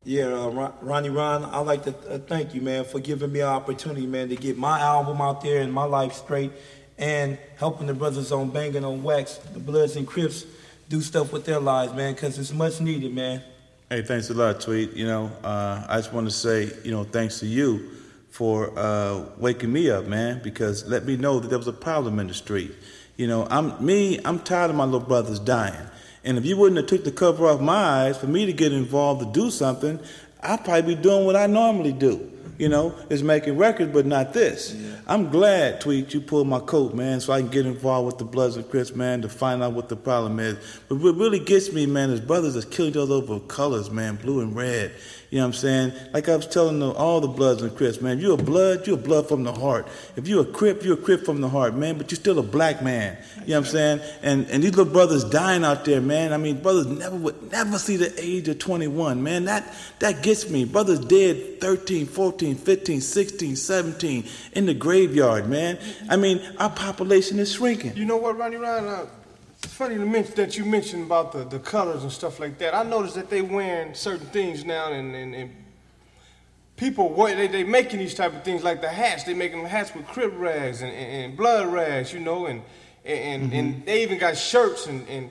Yeah, Ronnie Ron, I'd like to thank you, man, for giving me an opportunity, man, to get my album out there and my life straight and helping the brothers on Banging on Wax, the Bloods and Crips, do stuff with their lives, man, because it's much needed, man. Hey, thanks a lot, Tweet. I just want to say, thanks to you for waking me up, man, because let me know that there was a problem in the street. I'm tired of my little brothers dying. And if you wouldn't have took the cover off my eyes for me to get involved to do something, I'd probably be doing what I normally do. Is making records, but not this. Yeah. I'm glad, Tweet, you pulled my coat, man, so I can get involved with the Bloods and Crips, man, to find out what the problem is. But what really gets me, man, is brothers that's killing each other over colors, man, blue and red. You know what I'm saying? Like I was telling all the Bloods and Crips, man, you're a blood from the heart. If you're a Crip, you're a Crip from the heart, man, but you're still a black man. You know what I'm saying? And these little brothers dying out there, man. I mean, brothers would never see the age of 21, man. That gets me. Brothers dead 13, 14, 15, 16, 17 in the graveyard, man. I mean, our population is shrinking. You know what, Ronnie Ryan? It's funny that you mentioned about the colors and stuff like that. I noticed that they wearing certain things now, and people, they making these type of things like the hats. They making them hats with Crip rags and blood rags, and they even got shirts and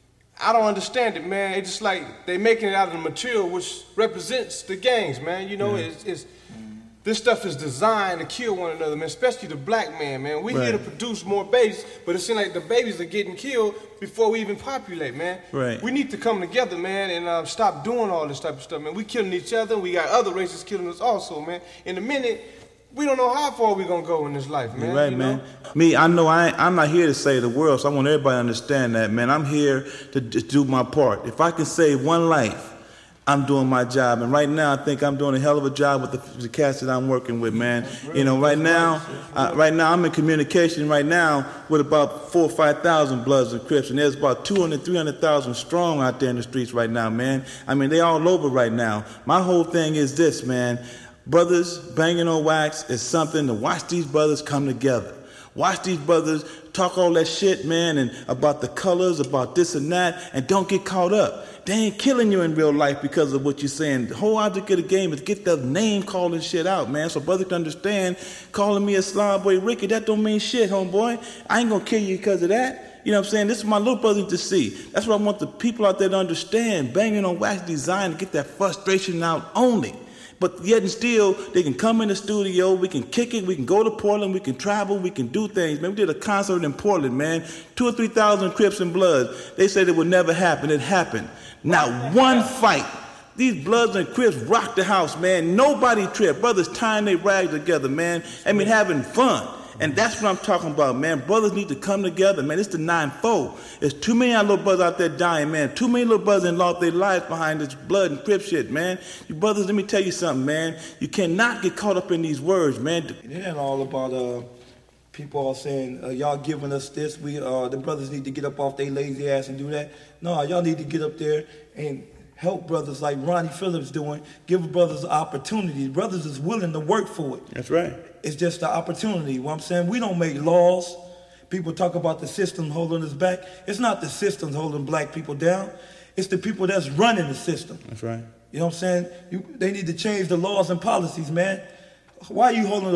I don't understand it, man. It's just like they making it out of the material which represents the gangs, man. It's this stuff is designed to kill one another, man, especially the black man. We here to produce more babies, but it seems like the babies are getting killed before we even populate, man. Right. We need to come together, man, and stop doing all this type of stuff, man. We killing each other. We got other races killing us also, man. In a minute, we don't know how far we're going to go in this life, man. You're right, man. Me, I know I'm not here to save the world, so I want everybody to understand that, man. I'm here to do my part. If I can save one life, I'm doing my job. And right now, I think I'm doing a hell of a job with the cats that I'm working with, man. Right now I'm in communication right now with about 4,000 or 5,000 Bloods and Crips, and there's about 200,000, 300,000 strong out there in the streets right now, man. I mean, they all over right now. My whole thing is this, man. Brothers Banging on Wax is something to watch these brothers come together. Watch these brothers talk all that shit, man, and about the colors, about this and that, and don't get caught up. They ain't killing you in real life because of what you're saying. The whole object of the game is get the name calling shit out, man, so brothers can understand calling me a slob boy Ricky, that don't mean shit, homeboy. I ain't gonna kill you because of that. You know what I'm saying? This is my little brother to see. That's what I want the people out there to understand. Banging on Wax design to get that frustration out only. But yet and still, they can come in the studio, we can kick it, we can go to Portland, we can travel, we can do things. Man, we did a concert in Portland, man. 2,000 or 3,000 Crips and Bloods. They said it would never happen. It happened. Not one fight. These Bloods and Crips rocked the house, man. Nobody tripped. Brothers tying their rags together, man. I mean, having fun. And that's what I'm talking about, man. Brothers need to come together, man. It's the 9-4. There's too many little brothers out there dying, man. Too many little brothers lost their lives behind this blood and Crip shit, man. You brothers, let me tell you something, man. You cannot get caught up in these words, man. It ain't all about people all saying, y'all giving us this. The brothers need to get up off their lazy ass and do that. No, y'all need to get up there and help brothers like Ronnie Phillips doing. Give brothers opportunities. Brothers is willing to work for it. That's right. It's just the opportunity. You know what I'm saying? We don't make laws. People talk about the system holding us back. It's not the system holding black people down. It's the people that's running the system. That's right. You know what I'm saying? They need to change the laws and policies, man. Why are you holding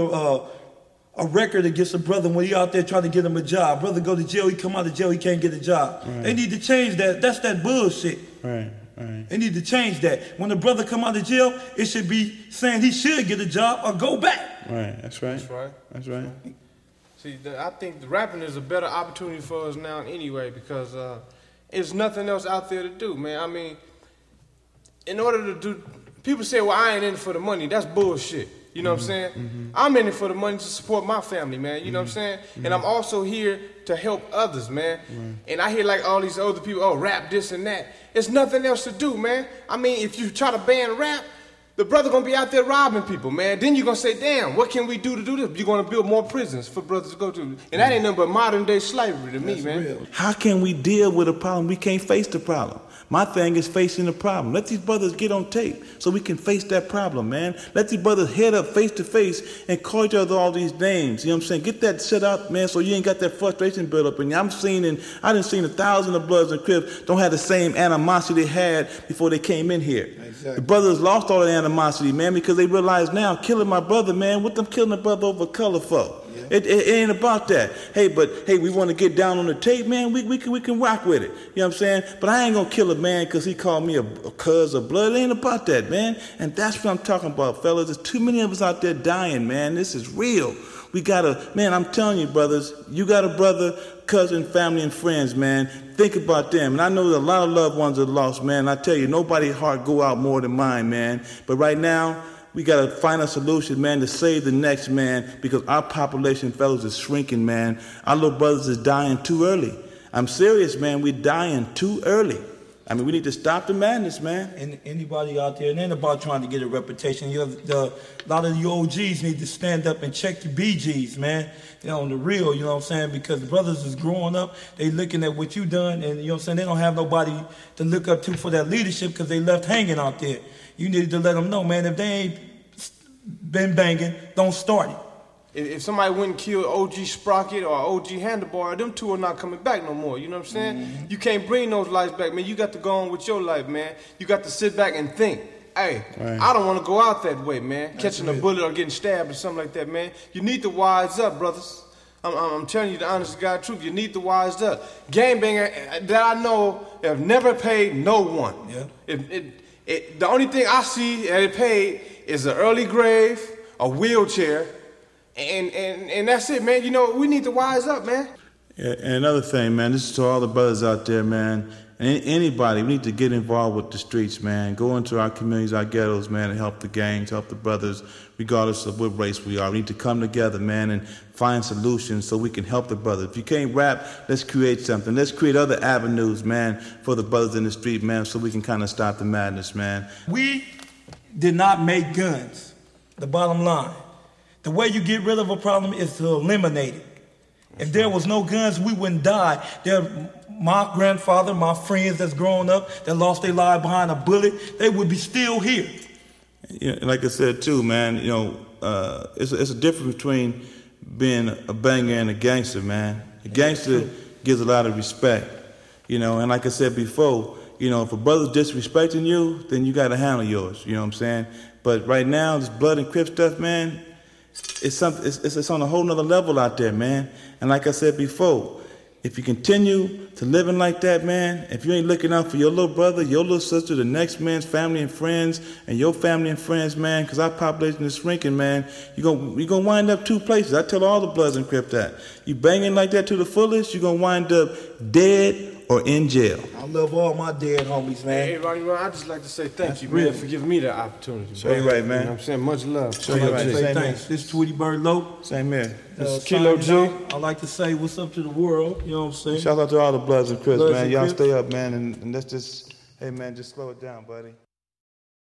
a record against a brother when he out there trying to get him a job? Brother go to jail, he come out of jail, he can't get a job. Right. They need to change that. That's that bullshit. Right. Right. They need to change that. When the brother come out of jail, it should be saying he should get a job or go back. Right, that's right. That's right. That's right. See, I think the rapping is a better opportunity for us now anyway because there's nothing else out there to do, man. I mean, in order to do, people say, well, I ain't in it for the money. That's bullshit. You know what I'm saying? Mm-hmm. I'm in it for the money to support my family, man. You know what I'm saying? Mm-hmm. And I'm also here to help others, man. Right. And I hear like all these other people, rap this and that. There's nothing else to do, man. I mean, if you try to ban rap, the brother gonna be out there robbing people, man. Then you're gonna say, damn, what can we do to do this? You're gonna build more prisons for brothers to go to. And that ain't nothing but modern day slavery to me, man. Real. How can we deal with a problem? We can't face the problem. My thing is facing the problem. Let these brothers get on tape so we can face that problem, man. Let these brothers head up face to face and call each other all these names. You know what I'm saying? Get that shit out, man, so you ain't got that frustration built up in you. I done seen 1,000 of Bloods and Crips don't have the same animosity they had before they came in here. Exactly. The brothers lost all the animosity, man, because they realize now killing my brother, man, what them killing a brother over color for? Yeah. It ain't about that. Hey, we want to get down on the tape, man. We can rock with it. You know what I'm saying? But I ain't gonna kill a man because he called me a cuz of blood. It ain't about that, man. And that's what I'm talking about, fellas. There's too many of us out there dying, man. This is real. We gotta, man, I'm telling you, brothers, you got a brother, cousin, family, and friends, man. Think about them. And I know that a lot of loved ones are lost, man. I tell you, nobody's heart go out more than mine, man. But right now, we got to find a solution, man, to save the next man, because our population, fellas, is shrinking, man. Our little brothers is dying too early. I'm serious, man. We're dying too early. I mean, we need to stop the madness, man. And anybody out there, it ain't about trying to get a reputation. A lot of you OGs need to stand up and check your BGs, man. You know, on the real, you know what I'm saying? Because the brothers is growing up, they looking at what you done, and you know what I'm saying? They don't have nobody to look up to for that leadership because they left hanging out there. You need to let them know, man, if they ain't been banging, don't start it. If somebody went and killed OG Sprocket or OG Handlebar, them two are not coming back no more. You know what I'm saying? Mm-hmm. You can't bring those lives back, man. You got to go on with your life, man. You got to sit back and think, hey, right. I don't want to go out that way, man. That's catching a bullet or getting stabbed or something like that, man. You need to wise up, brothers. I'm telling you the honest to God truth. You need to wise up. Gangbanger that I know have never paid no one. Yeah. The only thing I see that it paid is an early grave, a wheelchair, and that's it, man. You know, we need to wise up, man. Yeah, and another thing, man, this is to all the brothers out there, man. And anybody, we need to get involved with the streets, man. Go into our communities, our ghettos, man, and help the gangs, help the brothers, regardless of what race we are. We need to come together, man, and find solutions so we can help the brothers. If you can't rap, let's create something. Let's create other avenues, man, for the brothers in the street, man, so we can kind of stop the madness, man. We did not make guns, the bottom line. The way you get rid of a problem is to eliminate it. If there was no guns, we wouldn't die. My grandfather, my friends that's grown up, that lost their life behind a bullet, they would be still here. Yeah, like I said too, man, you know, it's a difference between being a banger and a gangster, man. A gangster gives a lot of respect, you know, and like I said before, you know, if a brother's disrespecting you, then you got to handle yours, you know what I'm saying? But right now, this blood and Crip stuff, man, it's on a whole nother level out there, man. And like I said before, if you continue to living like that, man, if you ain't looking out for your little brother, your little sister, the next man's family and friends, and your family and friends, man, because our population is shrinking, man, you're gonna wind up two places. I tell all the Bloods and Crip that. You banging like that to the fullest, you're going to wind up dead or in jail. I love all my dead homies, man. Hey, Ronnie, I'd just like to say thank you, man, for giving me the opportunity. Show you right, man. You know what I'm saying? Much love. Show you right. Say thanks. This is Tweety Bird Low. Same here. This is Kilo G. I like to say what's up to the world, you know what I'm saying? Shout out to all the Bloods and Crips, man. Y'all stay up, man, and let's just, hey, man, just slow it down, buddy.